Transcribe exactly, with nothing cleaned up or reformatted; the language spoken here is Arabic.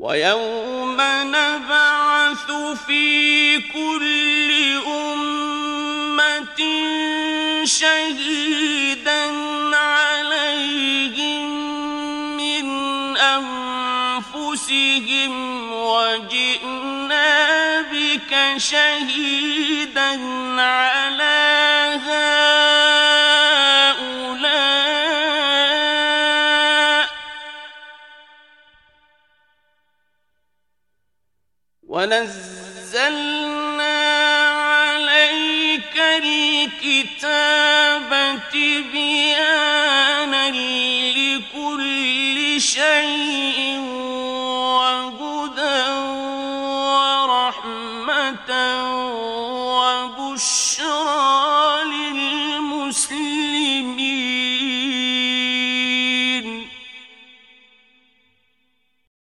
ويوم نبعث في كل أمة شهيدا عليهم من أنفسهم وجئنا بك شهيدا على هؤلاء ونزلنا عليك الكتاب تبيانا لكل شيء